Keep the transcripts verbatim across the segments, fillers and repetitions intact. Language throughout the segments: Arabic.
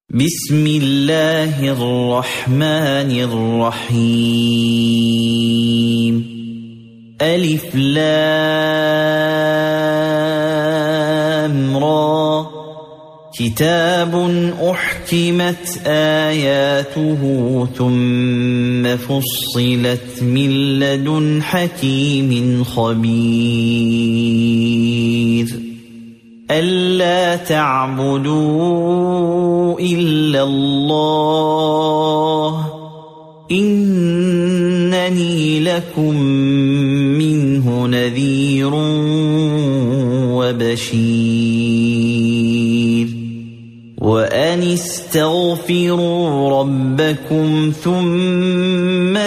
بسم الله الرحمن الرحيم ألف لام را كتاب أحكمت آياته ثم فصلت من لدن حكيم خبير ألا تعبدوا إلا الله إنني لكم منه نذير وبشير وأن استغفروا ربكم ثم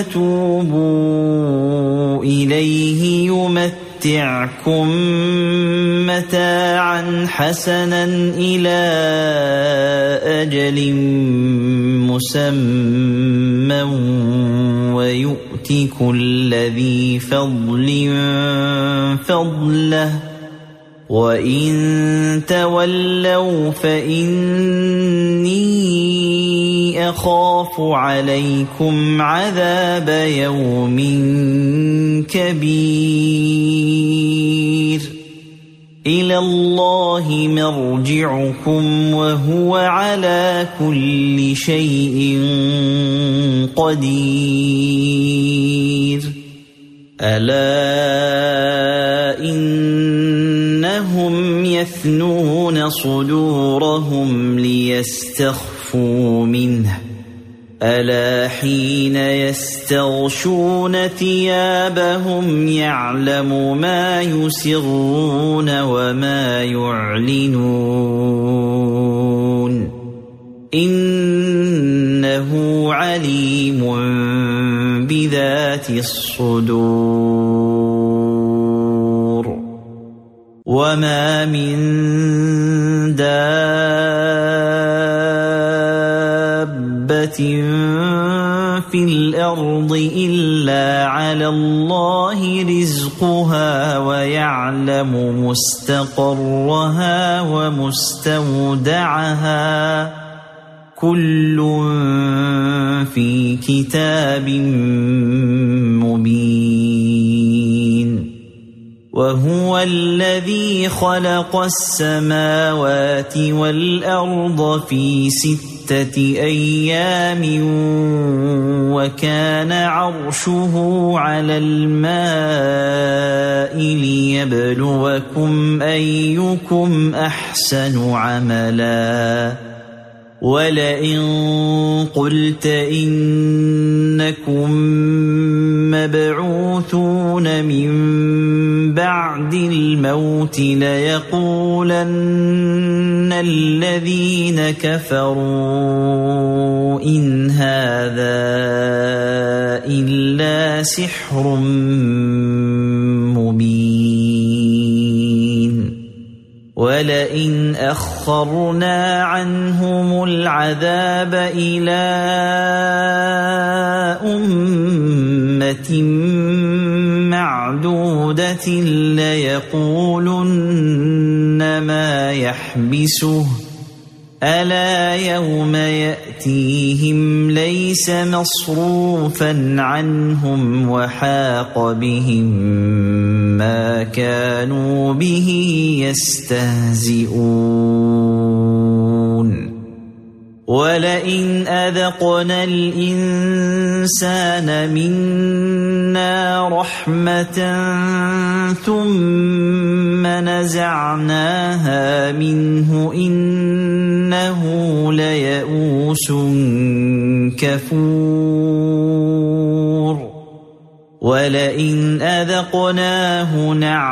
توبوا إليه يمتعكم متاعا حسنا إلى أجل مسمى ويؤت كل ذي فضل فضله وإن تولوا فإني أخاف عليكم عذاب يوم كبير إلى الله مرجعكم وهو على كل شيء قدير ألا إنهم يثنون صدورهم ليستخفوا منه ألا حين يستغشون ثيابهم يعلم ما يسرون وما يعلنون إنه عليم بذات الصدور وما من دابة في الأرض إلا على الله رزقها ويعلم مستقرها ومستودعها كل في كتاب مبين وهو الذي خلق السماوات والأرض في ستة أيام وكان عرشه على الماء ليبلوكم أيكم أحسن عملا ولئن قلت إنكم مبعوثون من بعد الموت ليقولن الذين كفروا إن هذا إلا سحر مبين ولئن أخرنا عنهم العذاب إلى أمة معدودة ليقولن ما يحبسه ألا يوم يأتيهم ليس مصروفا عنهم وحاق بهم ما كانوا به يستهزئون ولئن أذقنا الإنسان منا رحمة ثم نزعناها منه إنه ليئوس كفور ولئن أذقناه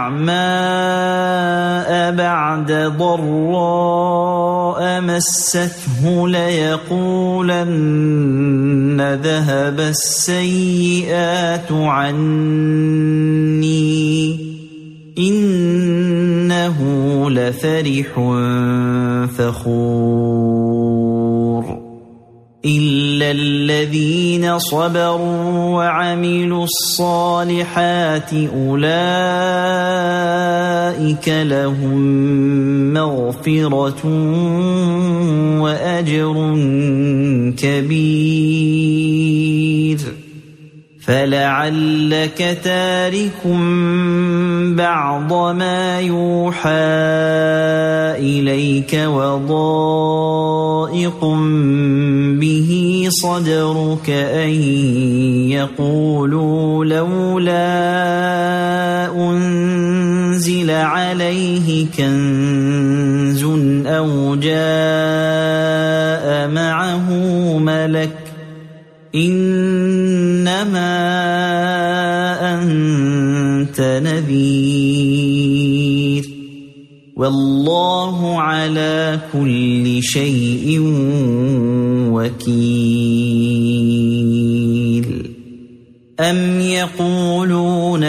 نعماء بعد ضراء مسته ليقولن ذهب السيئات عني إنه لفرح فخور إلا إلا الذين صبروا وعملوا الصالحات أولئك لهم مغفرة وأجر كبير فلعلك تارك بعض ما يوحى إليك وضائق به صدرك أن يقولوا لولا أنزل عليه كنز أو جاء معه ملك إنما أنت نذير والله على كل شيء وكيل أم يقولون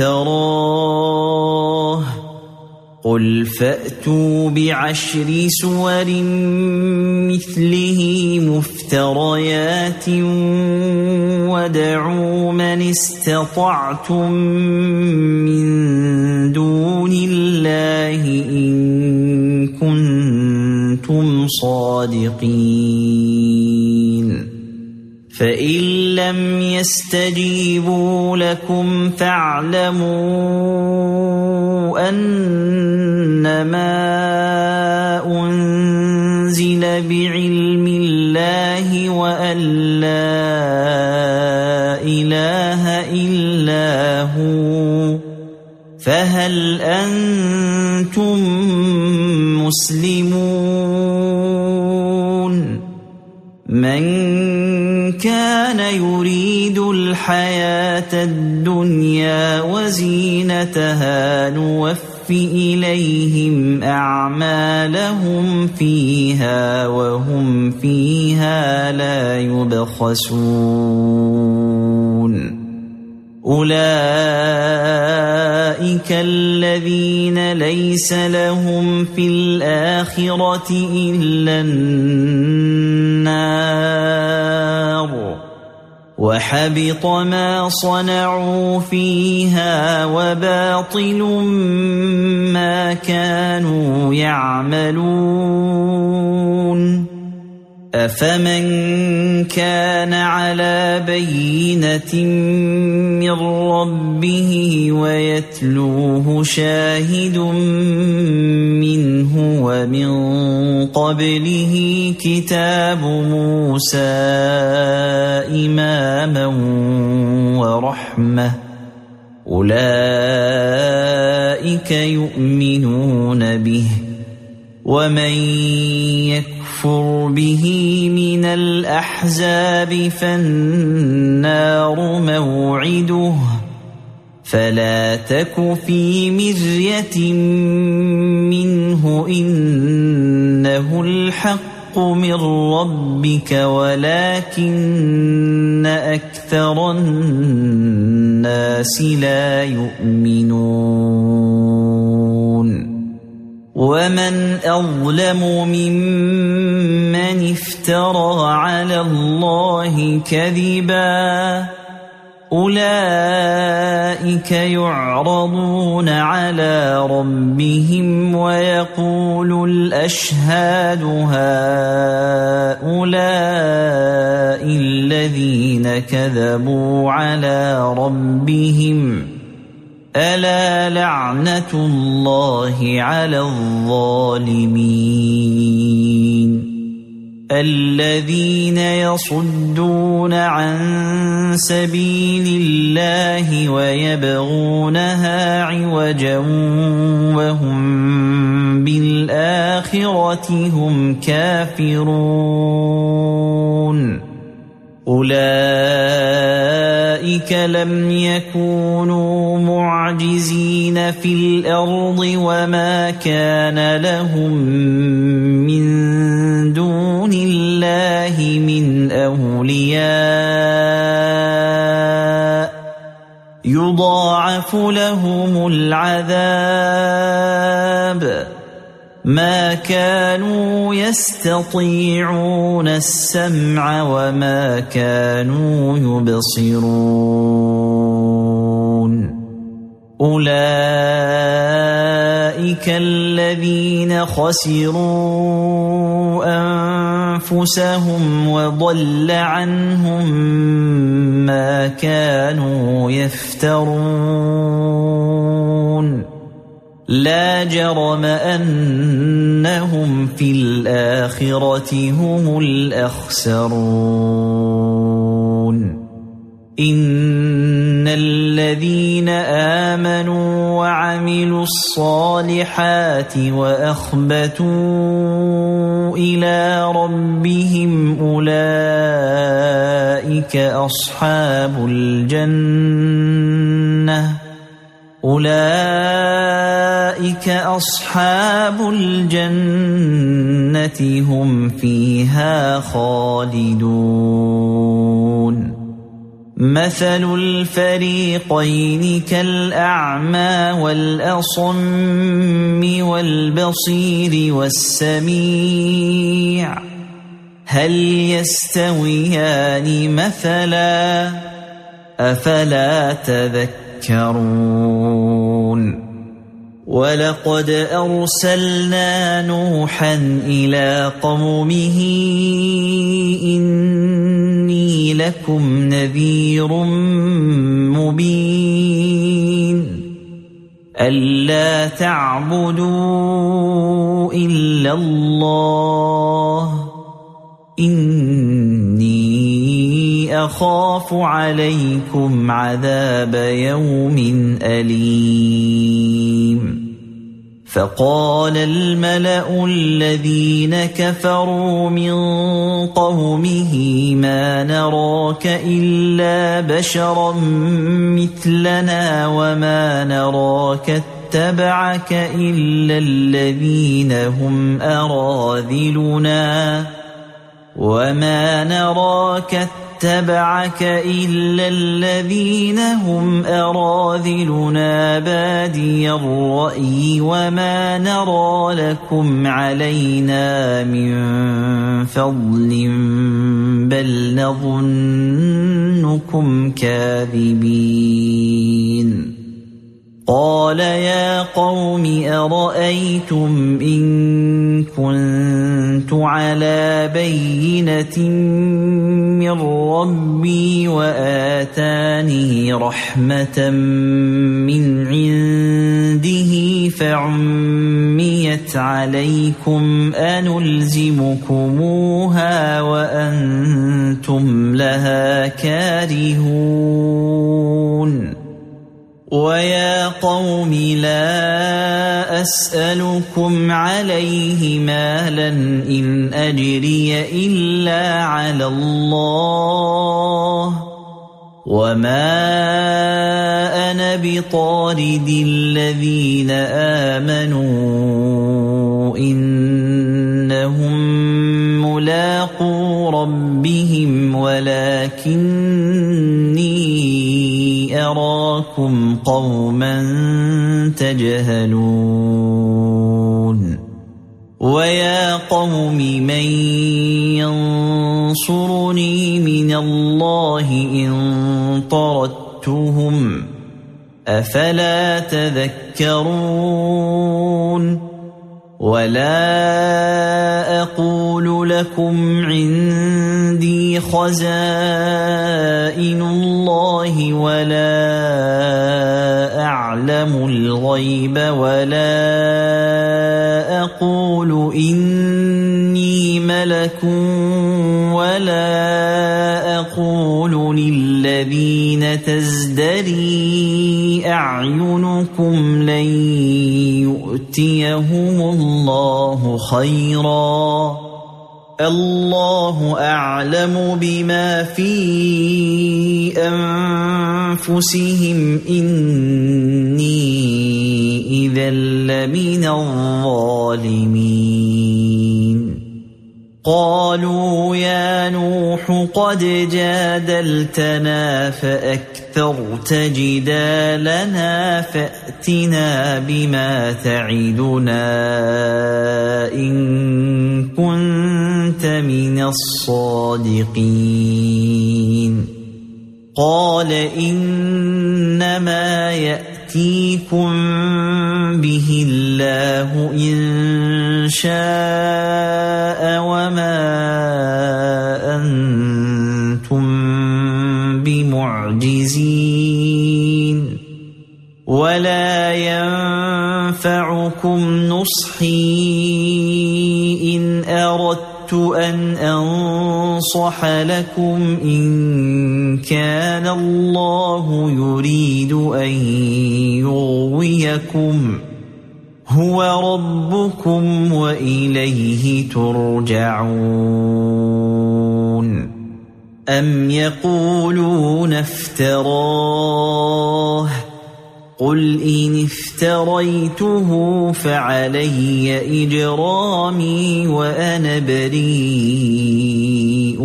افتراه قل فأتوا بعشر سور مثله مفتريات وادعوا من استطعتم من دون الله إن كنتم صادقين فإن لم يستجيبوا لكم فاعلموا أنما أنزل بعلم الله وأن لا إله إلا هو فهل أنتم مسلمون من كان يريد الحياة الدنيا وزينتها نوفي إليهم أعمالهم فيها وهم فيها لا يبخسون أولئك الذين ليس لهم في الآخرة إلا النار وحبط ما صنعوا فيها وباطل ما كانوا يعملون أفمن كان على بينة من ربه ويتلوه شاهد منه ومن قبله كتاب موسى إماما ورحمة أولئك يؤمنون به ومن يكفر به من الأحزاب فالنار موعده فلا تك في مرية منه إنه الحق من ربك ولكن أكثر الناس لا يؤمنون ومن أظلم ممن افترى على الله كذبا أولئك يعرضون على ربهم ويقول الأشهاد هؤلاء الذين كذبوا على ربهم ألا لعنة الله على الظالمين الذين يصدون عن سبيل الله ويبغونها عوجا وهم بالآخرة هم كافرون أولئك لم يكونوا معجزين في الأرض وما كان لهم من دون الله من أولياء يضاعف لهم العذاب ما كانوا يستطيعون السمع وما كانوا يبصرون أولئك الذين خسروا أنفسهم وضل عنهم ما كانوا يفترون لا جرم أنهم في الآخرة هم الأخسرون إن الذين آمنوا وعملوا الصالحات وأخبتوا إلى ربهم أولئك أصحاب الجنة أولئك أصحاب الجنة هم فيها خالدون مثل الفريقين كالأعمى والأصم والبصير والسميع هل يستويان مثلا أفلا تذكرون ولقد أرسلنا نوحا إلى قومه إني لكم نذير مبين ألا تعبدوا إلا الله إني أخاف عليكم عذاب يوم أليم فقال الملأ الذين كفروا من قومه ما نراك إلا بشرا مثلنا وما نراك اتبعك إلا الذين هم أراذلنا وما نراك اتبعك إلا الذين هم أراذلنا بادي الرأي وما نرى لكم علينا من فضل بل نظنكم كاذبين قال يا قوم أرأيتم إن كنت على بينة من ربي وآتاني رحمة من عنده فعميت عليكم أنلزمكموها وأنتم لها كارهون ويا قوم لا أسألكم عليه مالا إن أجري إلا على الله وما أنا بطارد الذين آمنوا إنهم ملاقو ربهم ولكني أراكم قوما تجهلون ويا قوم من ينصرني من الله إن طردتهم أفلا تذكرون ولا أقول لكم عندي خزائن الله ولا أعلم الغيب ولا أقول إني ملك ولا أقول للذين تزدري أعينكم لن يؤتيهم الله خيرا الله أعلم بما في أنفسهم إني إذا لمن الظالمين قالوا يا نوح قد جادلتنا فأكثرت جدالنا فأتنا بما تعدنا إن كنت من الصادقين قال إنما يأتيكم به الله إن شاء وما أنتم بمعجزين ولا ينفعكم نصحي إن أردت أن أنصح لكم إن كان الله يريد أن يغويكم هو ربكم وإليه ترجعون أم يقولون افتراه قل إن افتريته فعلي إجرامي وأنا بريء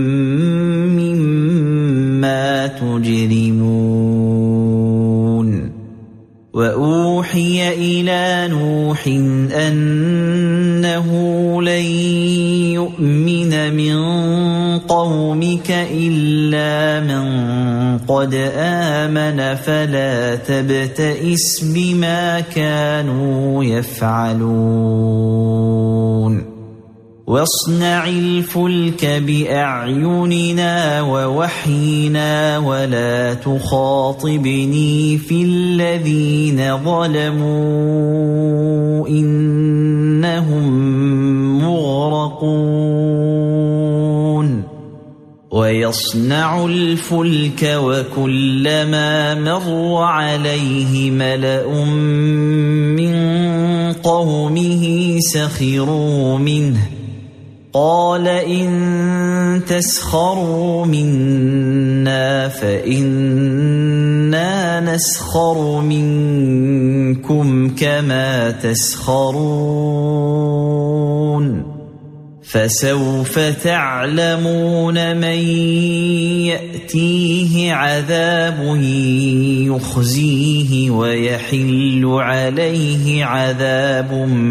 مما تجرمون وأوحي إلى نوح أنه لن يؤمن من قومك إلا من قد آمن فلا تبتئس بما كانوا يفعلون واصنع الفلك بأعيننا ووحينا ولا تخاطبني في الذين ظلموا إنهم مغرقون ويصنع الفلك وكلما مر عليه ملأ من قومه سخروا منه قال إن تسخروا منا فإنا نسخر منكم كما تسخرون فسوف تعلمون من يأتيه عذاب يخزيه ويحل عليه عذاب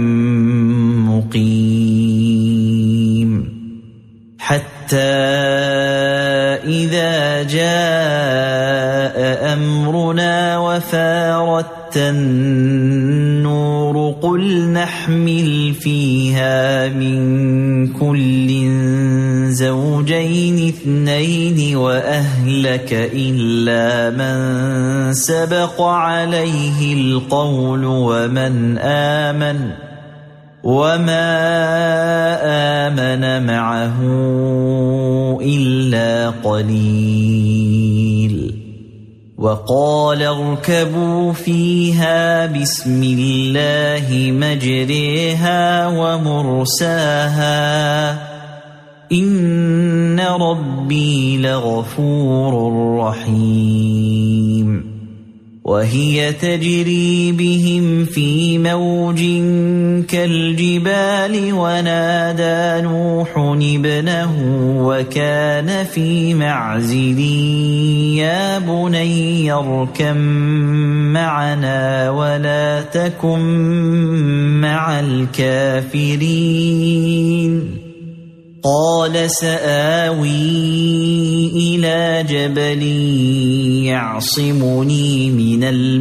مقيم حتى إذا جاء أمرنا وفارت النور قل نحمل فيها من كل زوجين اثنين وأهلك إلا من سبق عليه القول ومن آمن وما آمن معه إلا قليل وقال اركبوا فيها بسم الله مجريها ومرساها إن ربي لغفور رحيم وهي تجري بهم في موج كالجبال ونادى نوح ابنه وكان في معزل يا بني اركب معنا ولا تكن مع الكافرين قال سآوي إلى جبل يعصمني من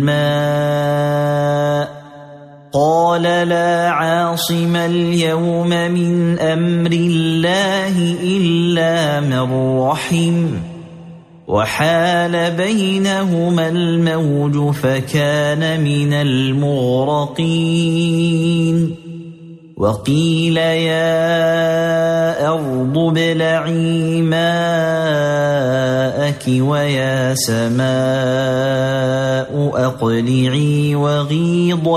الماء قال لا عاصم اليوم من أمر الله إلا من رحم وحال بينهما الموج فكان من المغرقين وقيل يا أرض ابلعي ماءك ويا سماء أقلعي وغيض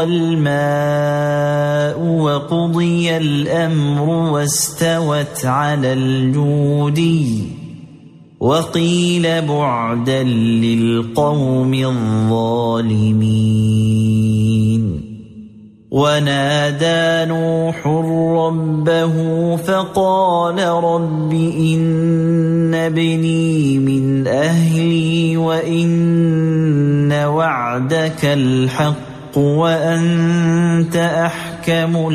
الماء وقضي الأمر واستوت على الجودي وقيل بعدا للقوم الظالمين ونادى نوح ربه فقال رب إن ابني من أهلي وإن وعدك الحق وأنت أحكم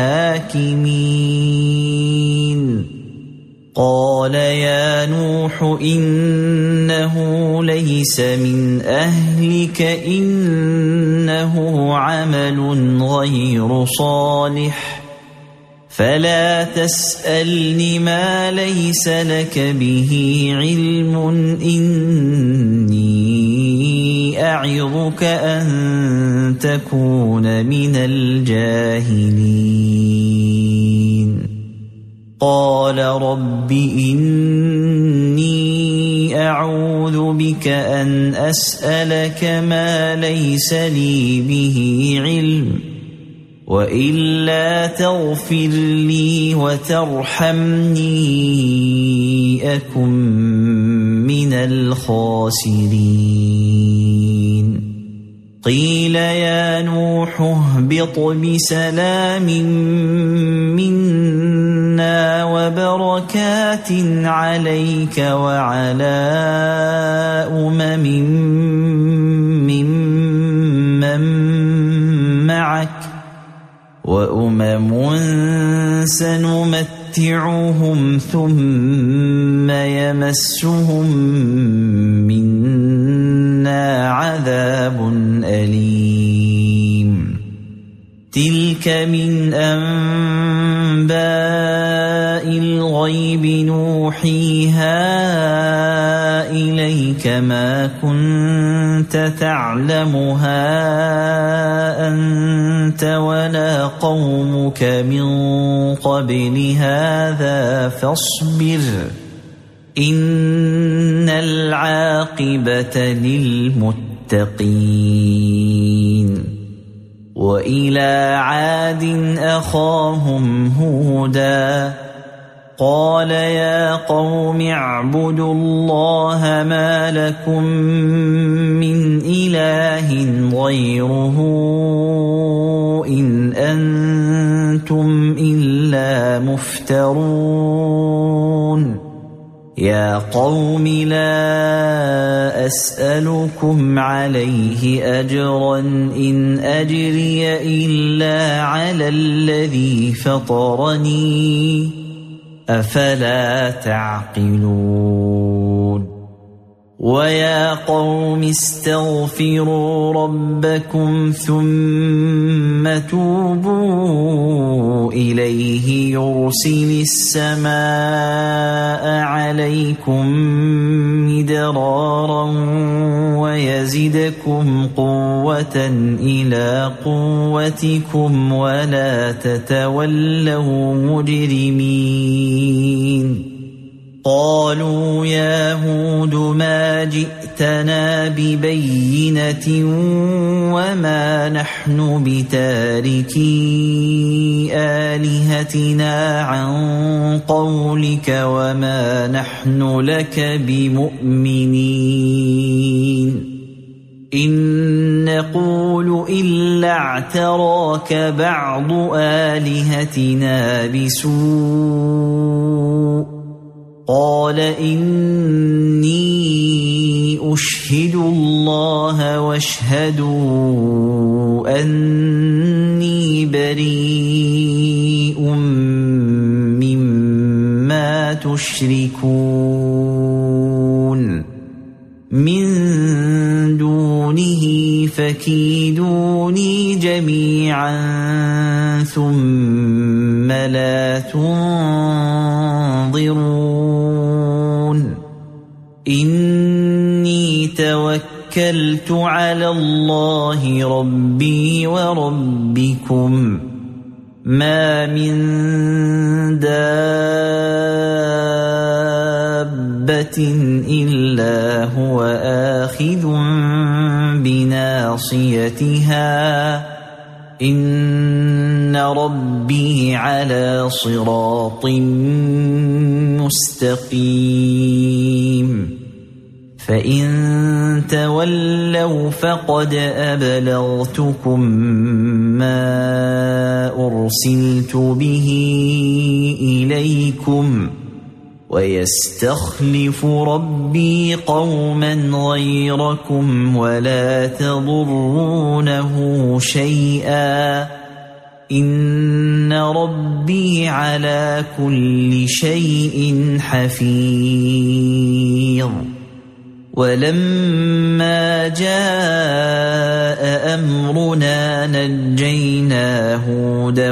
الحاكمين قال يا نوح إنه ليس من أهلك إنه عمل غير صالح فلا تسألني ما ليس لك به علم إني أعظك أن تكون من الجاهلين قال رب إني أعوذ بك أن أسألك ما ليس لي به علم وإلا تغفر لي وترحمني أكن من الخاسرين قيل يا نوح اهبط بسلام منا وبركات عليك وعلى أمم ممن معك وأمم سنمتعهم ثم يمسهم منا عذاب أليم تلك من أنباء الغيب نوحيها إليك ما كنت تعلمها أنت ولا قومك من قبل هذا فاصبر إن العاقبة للمتقين وإلى عاد أخاهم هودا قال يا قوم اعبدوا الله ما لكم من إله غيره إن أنتم إلا مفترون يا قوم لا أسألكم عليه أجرا إن أجري إلا على الذي فطرني أفلا تعقلون ويا قوم استغفروا ربكم ثم توبوا إليه يرسل السماء عليكم مدرارا ويزدكم قوة إلى قوتكم ولا تتولوا مجرمين قالوا يا هود ما جئتنا ببينة وما نحن بتاركي آلهتنا عن قولك وما نحن لك بمؤمنين إن نقول إلا اعتراك بعض آلهتنا بسوء قال إني أشهد الله واشهدوا أني بريء مما تشركون من دونه فكيدوني جميعا ثم لا تنظرون إني توكلت على الله ربي وربكم ما من دابة إلا هو آخذ بناصيتها إن ربي على صراط مستقيم فإن تولوا فقد أبلغتكم ما أرسلت به إليكم ويستخلف ربي قوما غيركم ولا تضرونه شيئا إن ربي على كل شيء حفيظ. ولما جاء أمرنا نجينا هودا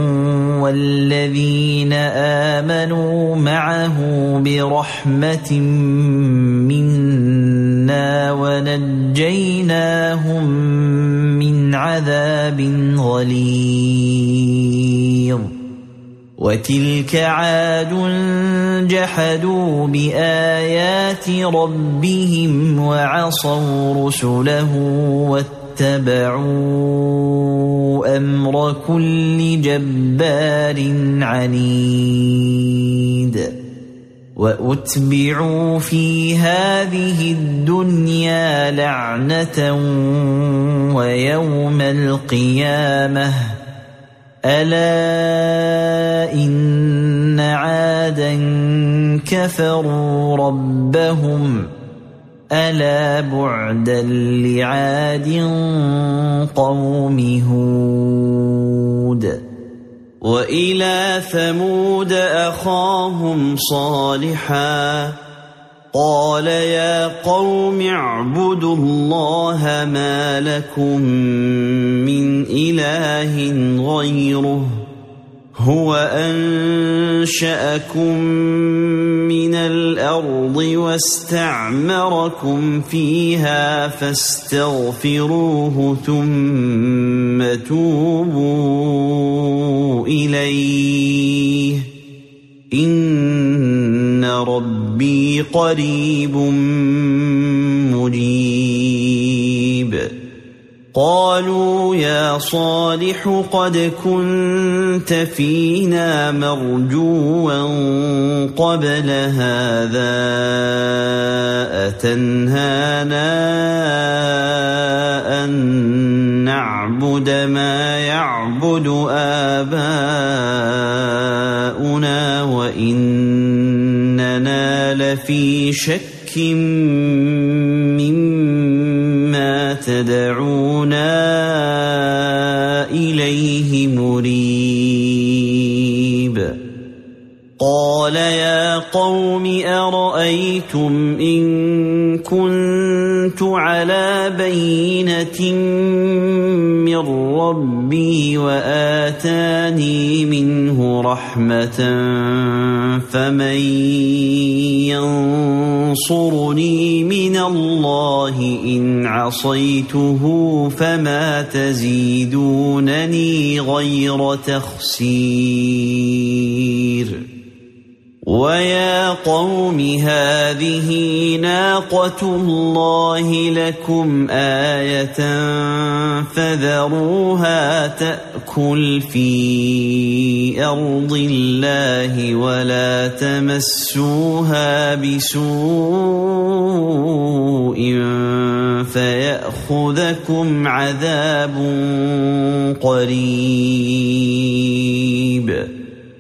والذين آمنوا معه برحمة منا ونجيناهم من عذاب غليظ. وتلك عاد جحدوا بآيات ربهم وعصوا رسله واتبعوا أمر كل جبار عنيد. وأتبعوا في هذه الدنيا لعنة ويوم القيامة ألا إن عادا كفروا ربهم ألا بعدا لعاد قوم هود. وإلى ثمود أخاهم صالحا قال يا قوم اعبدوا الله ما لكم من إله غيره هو أنشأكم من الأرض واستعمركم فيها فاستغفروه ثم توبوا إليه إن ربي قريب مجيب. قالوا يا صالح قد كنت فينا مرجوا قبل هذا أتنهانا أن نعبد ما يعبد آباؤنا وإننا لفي شك مما تدعونا إليه مريب. قال يا قوم أرأيتم إن كنت على بينة من ربي وآتاني منه رحمة فمن ينصرني من الله إن عصيته فما تزيدونني غير تخسير. ويا قوم هذه ناقة الله لكم آية فذروها تأكل في أرض الله ولا تمسوها بسوء فيأخذكم عذاب قريب.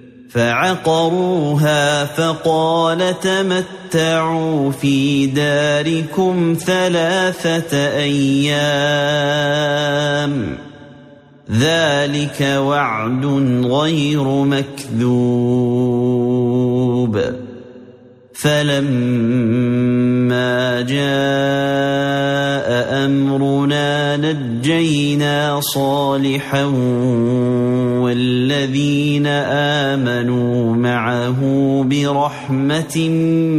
فعقروها فقال تمتعوا في داركم ثلاثة أيام ذلك وعد غير مكذوب. فلما جاء أمرنا نجينا صالحا والذين آمنوا معه برحمة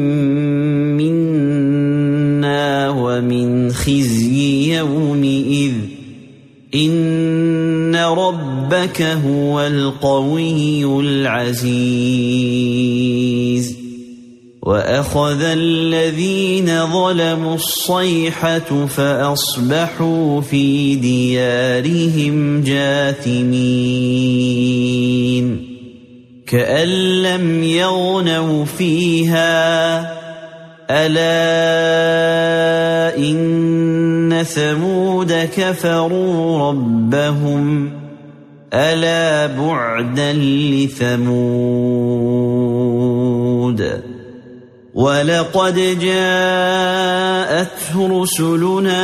منا ومن خزي يومئذ إن ربك هو القوي العزيز. وأخذ الذين ظلموا الصيحة فأصبحوا في ديارهم جاثمين كأن لم يغنوا فيها ألا إن ثمود كفروا ربهم ألا بعدا لثمود ولقد جاءت رسلنا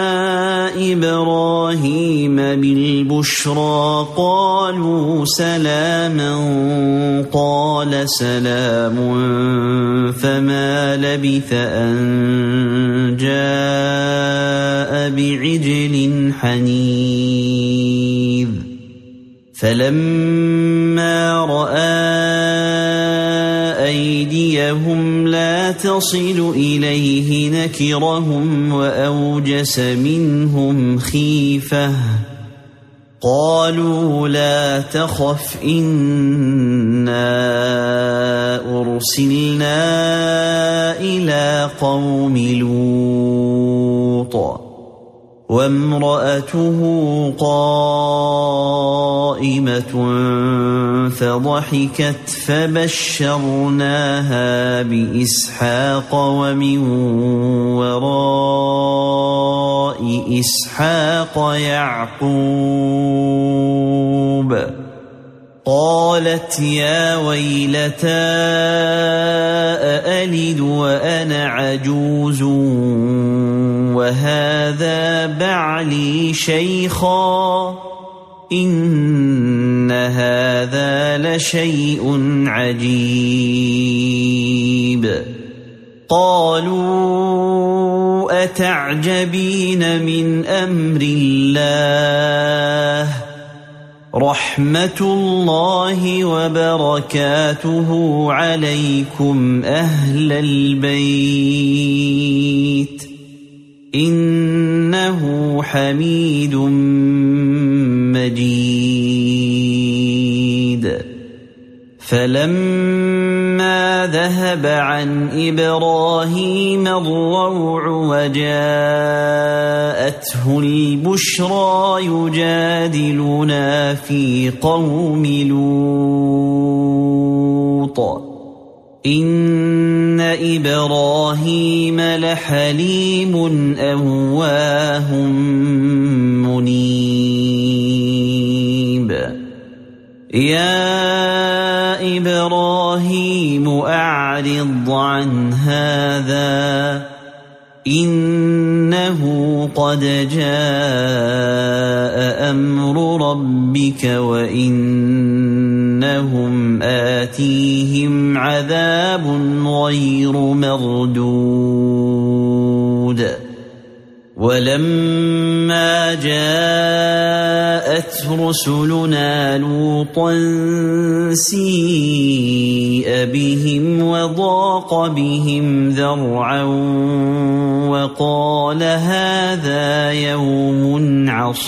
إبراهيم بالبشرى قالوا سلاما قال سلام فما لبث أن جاء بعجل حنيذ فلما رأى أيديهم لا تصل إليه نكرهم وأوجس منهم خيفة قالوا لا تخف إنا أرسلنا إلى قوم لوط وامرأته قائمة فضحكت فبشرناها بإسحاق ومن وراء إسحاق يعقوب قالت يا ويلتى أألد وأنا عجوز وهذا بعلي شيخا إن هذا لشيء عجيب قالوا أتعجبين من أمر الله رحمة الله وبركاته عليكم أهل البيت إنه حميد مجيد فلما ذهب عن إبراهيم الروع وجاءته البشرى يجادلنا في قوم لوط إن إبراهيم لحليم أواه منيب يا إبراهيم أعرض عن هذا إنه قد جاء أمر ربك وإنهم آتيهم عذاب غير مردود ولما جاءت رسلنا لوطا سيء بهم وضاق بهم ذرعا وقال هذا يوم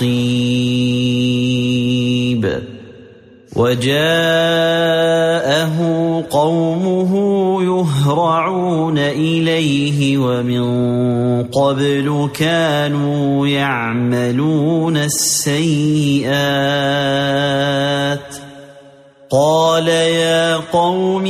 عصيب وجاءه قومه يهرعون إليه ومن قبل كانوا يعملون السيئات قال يا قوم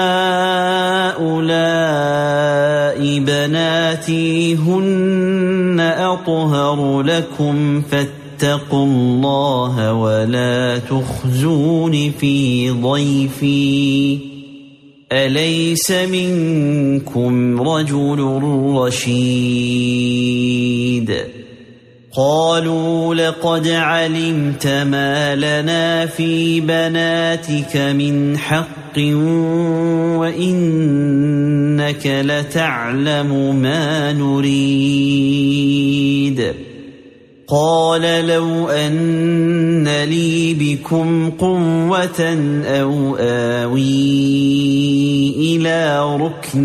هؤلاء بناتي هن أطهر لكم فاتقوا الله ولا تخزون في ضيفي أليس منكم رجل رشيد قالوا لقد علمت ما لنا في بناتك من حق وإنك لتعلم ما نريد قال لو أن لي بكم قوة أو آوي إلى ركن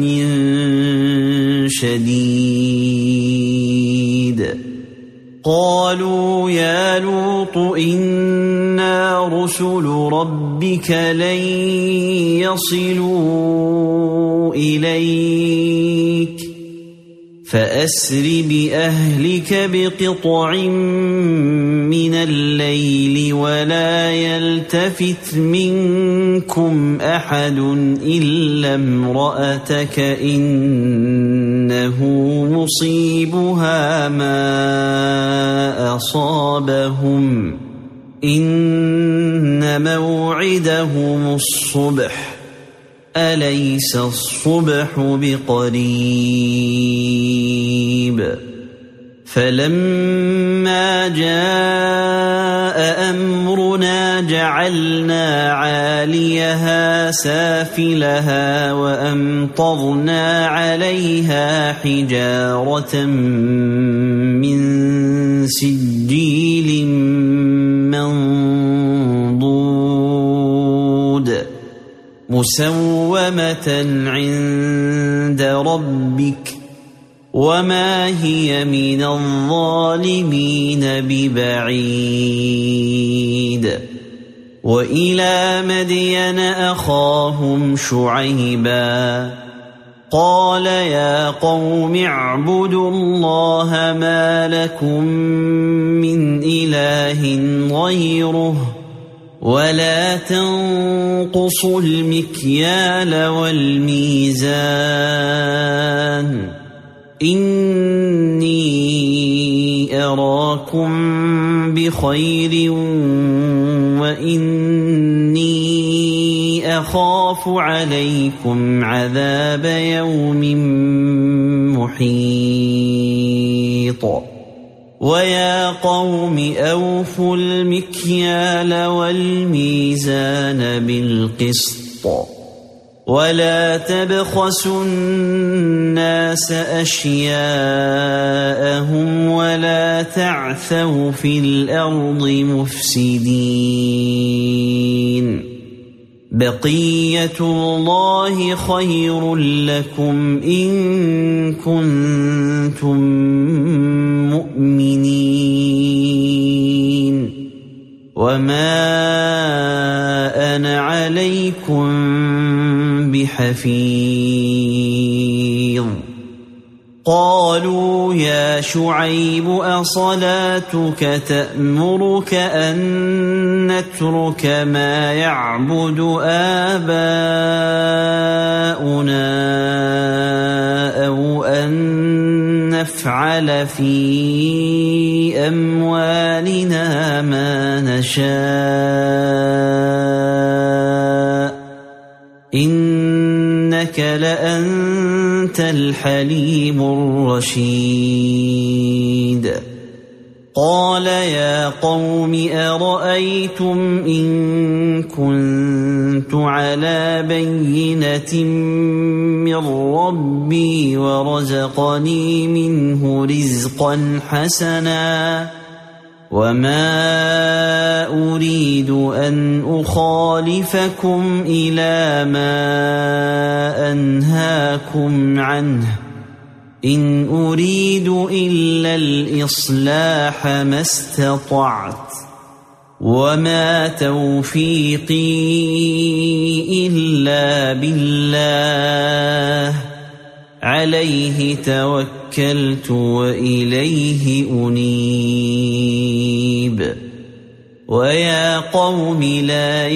شديد قالوا يا لوط إنا رسل ربك لن يصلوا إليك فأسر بأهلك بقطع من الليل ولا يلتفت منكم أحد إلا امرأتك إنه مصيبها ما أصابهم إن موعدهم الصبح أليس الصبح بقريب فلما جاء أمرنا جعلنا عاليها سافلها وأمطرنا عليها حجارة من سجيل منضود مسومة عند ربك وما هي من الظالمين ببعيد وإلى مدين أخاهم شعيبا قال يا قوم اعبدوا الله ما لكم من إله غيره ولا تنقصوا المكيال والميزان إني أراكم بخير وإني أخاف عليكم عذاب يوم محيط ويا قوم أوفوا المكيال والميزان بالقسط ولا تبخسوا الناس أشياءهم ولا تعثوا في الأرض مفسدين بقية الله خير لكم إن كنتم مؤمنين وما أنا عليكم بحفيظ قالوا يا شعيب أصلاتك تأمرك أن نترك ما يعبد آباؤنا أو أن نفعل في أموالنا ما نشاء إنك لأنت الحليم الرشيد قال يا قوم أرأيتم إن كنت على بينة من ربي ورزقني منه رزقا حسنا وما أريد أن أخالفكم إلى ما أنهاكم عنه إن أريد إلا الإصلاح ما استطعت وما توفيقي إلا بالله عليه توكلت وإليه أنيب ويا قوم لا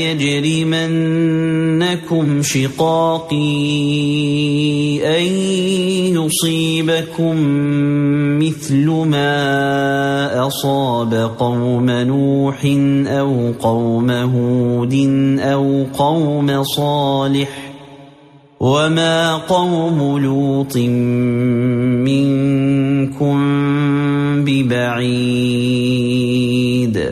يجرمنكم شقاقي أن يصيبكم مثل ما أصاب قوم نوح أو قوم هود أو قوم صالح وما قوم لوط منكم ببعيد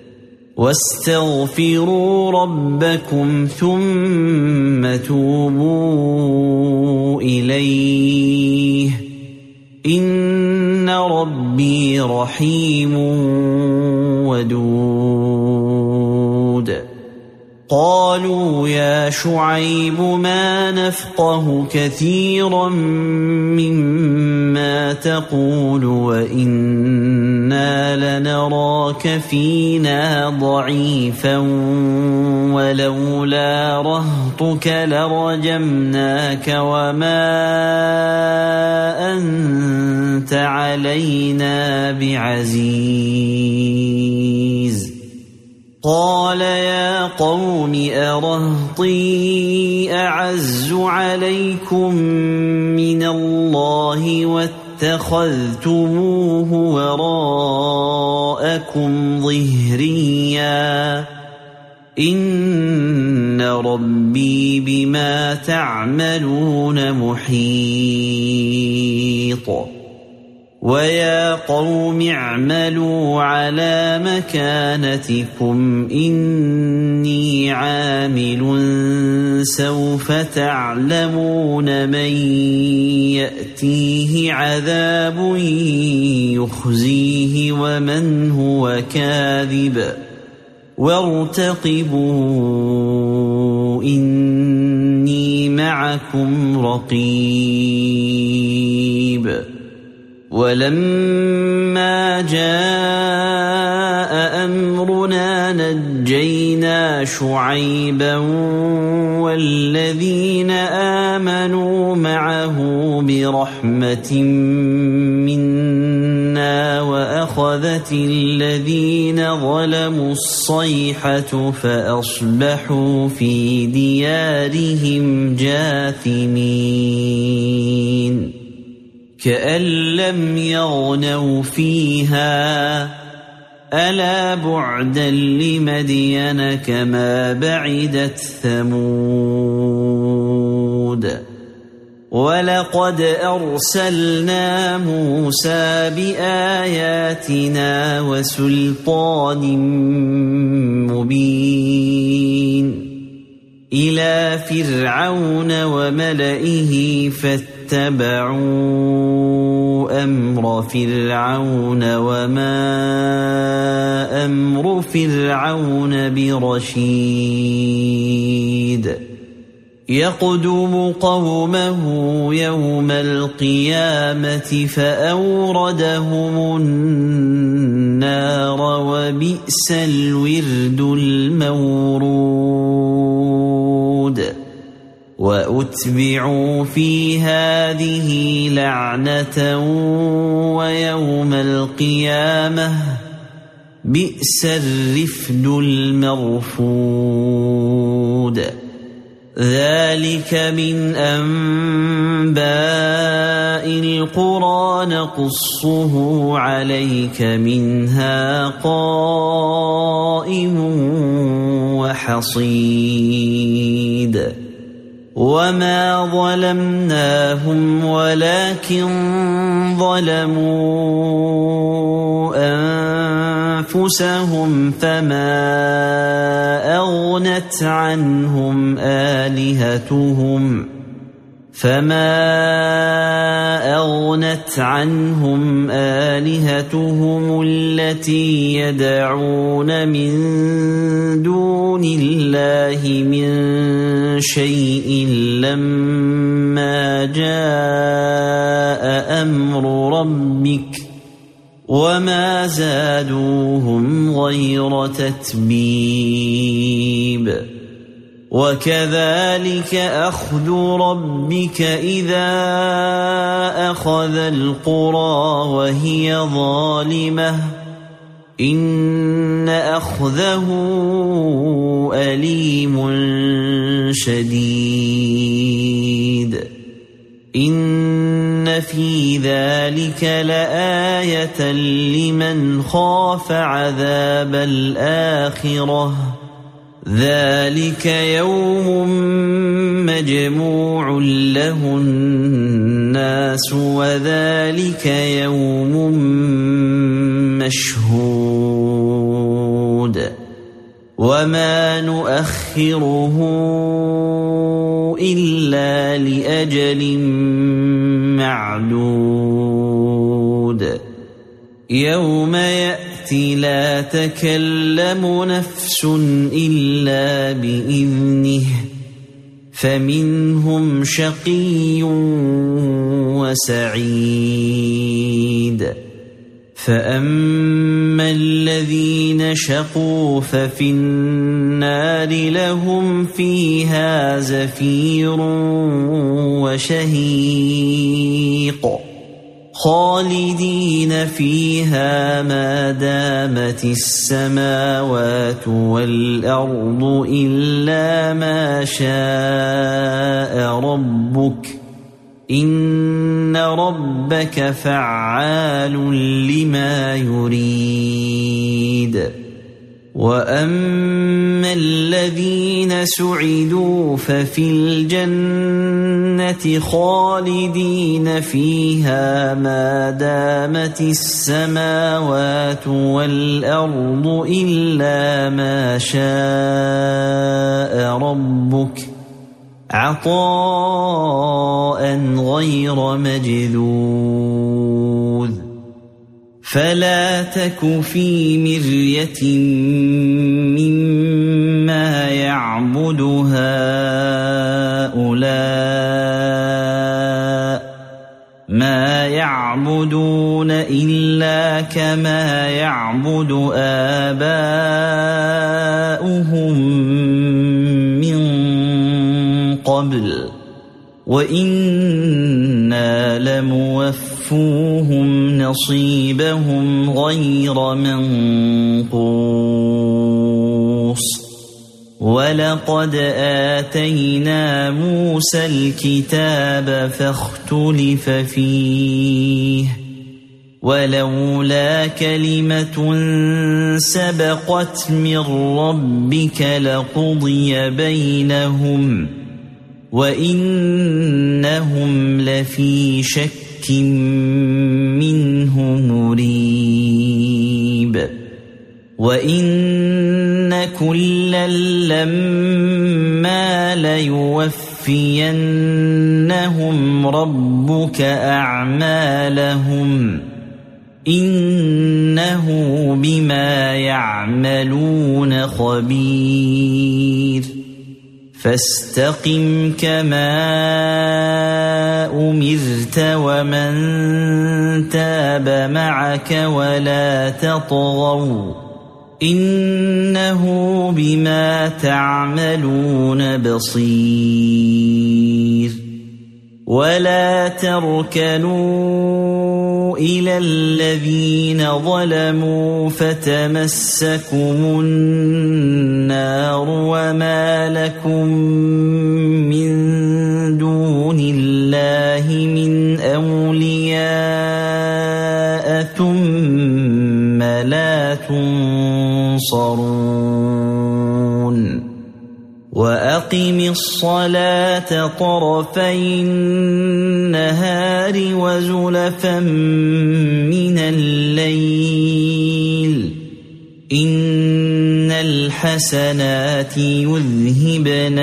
واستغفروا ربكم ثم توبوا إليه إن ربي رحيم ودود قالوا يا شعيب ما نفقه كثيرا مما تقول وإنا لنراك فينا ضعيفا ولولا رهطك لرجمناك وما أنت أنت علينا بعزيز. قال يا قوم أرهطي أعز عليكم من الله واتخذتموه وراءكم ظهريا إن ربي بما تعملون محيط. ويا قوم اعملوا على مكانتكم إني عامل سوف تعلمون من يأتيه عذاب يخزيه ومن هو كاذب وارتقبوا إني معكم رقيب. ولما جاء أمرنا نجينا شعيبا والذين آمنوا معه برحمة منا وأخذت الذين ظلموا الصيحة فأصبحوا في ديارهم جاثمين كأن لم يغنوا فيها ألا بعدا لمدين كما بعدت ثمود. ولقد أرسلنا موسى بآياتنا وسلطان مبين إلى فرعون وملئه فاتبعوا أمر فرعون وما أمر فرعون برشيد. يقدم قومه يوم القيامة فأوردهم النار وبئس الورد المورود. وأتبعوا في هذه لعنة ويوم القيامة بئس الرفد المرفود. ذلك من أنباء القرى نقصه عليك منها قائم وحصيد. وما ظلمناهم ولكن ظلموا أنفسهم فما أغنت عنهم آلهتهم فما أغنت عنهم آلهتهم التي يدعون من دون الله من شيء لما جاء أمر ربك وما زادوهم غير تتبيب. وكذلك أخذ ربك إذا أخذ القرى وهي ظالمة إن أخذه أليم شديد. إن في ذلك لآية لمن خاف عذاب الآخرة ذلك يوم مجموع له الناس وذلك يوم مشهود. وما نؤخره إلا لأجل معدود. يوم يأتي لا تكلم نفس إلا بإذنه فمنهم شقي وسعيد. فأما الذين شقوا ففي النار لهم فيها زفير وشهيق خالدين فيها ما دامت السماوات والأرض إلا ما شاء ربك إن ربك فعال لما يريد وأما الذين سعدوا ففي الجنة خالدين فيها ما دامت السماوات والأرض إلا ما شاء ربك عطاء غير مجذوذ فلا تك في مرية مما يعبد هؤلاء ما يعبدون إلا كما يعبد آباؤهم من قبل وإنا لموفوهم نصيبهم غير منقوص ولقد آتينا موسى الكتاب فاختلف فيه ولولا كلمة سبقت من ربك لقضي بينهم وإنهم لفي شك منه مريب وإن كلا لما ليوفينهم ربك أعمالهم إنه بما يعملون خبير فاستقم كما أمرت ومن تاب معك ولا تطغوا إنه بما تعملون بصير ولا تركنوا إلى الذين ظلموا فتمسكم النار وما لكم من دون الله من أولياء ثم لا تنصرون وأقم الصلاة طرفي النهار وزلفا من الليل إن الحسنات يذهبن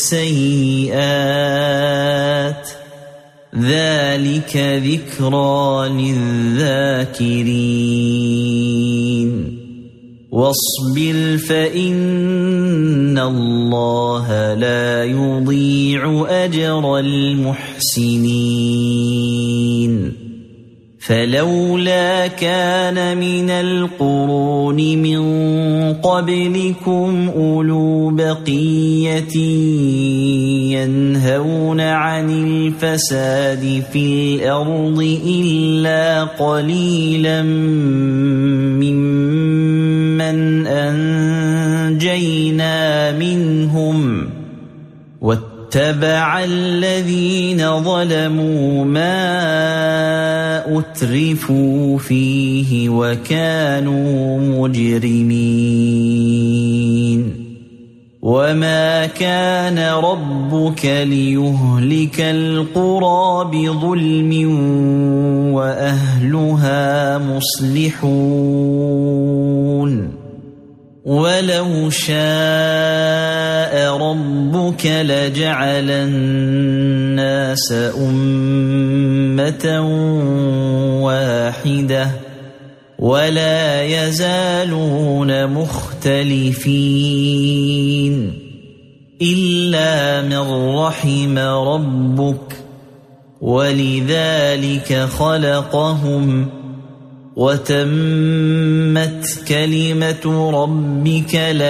السيئات ذلك ذكرى للذاكرين واصبر فإن الله لا يضيع أجر المحسنين فلولا كان من القرون من قبلكم أولو بقية ينهون عن الفساد في الأرض إلا قليلا ممن أنجينا منهم واتبع الذين ظلموا ما أترفوا فيه وكانوا مجرمين وما كان ربك ليهلك القرى بظلم وأهلها مصلحون ولو شاء ربك لجعل الناس أمة واحدة ولا يزالون مختلفين إلا من رحم ربك ولذلك خلقهم وتمت كلمة ربك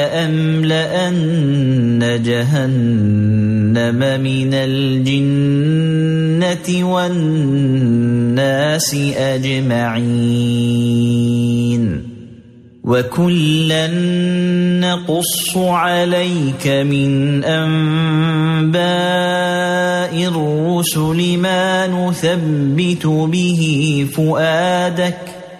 لأملأن جهنم من الجنة والناس أجمعين وكلا نقص عليك من أنباء الرسل ما نثبت به فؤادك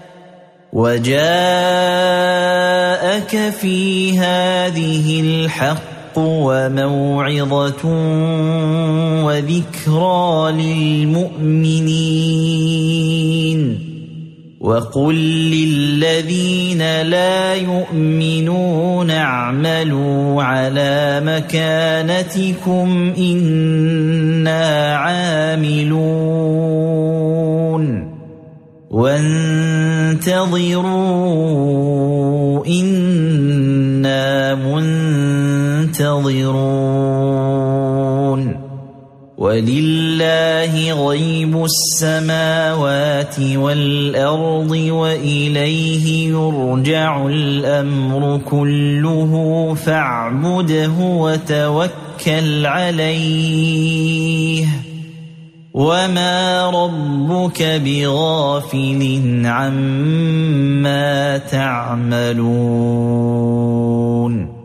وجاءك في هذه الحق وموعظة وذكرى للمؤمنين وقل للذين لا يؤمنون اعملوا على مكانتكم إنا عاملون وانتظروا إنا منتظرون ولله غيب السماوات والأرض وإليه يرجع الأمر كله فاعبده وتوكل عليه وما ربك بغافل عما تعملون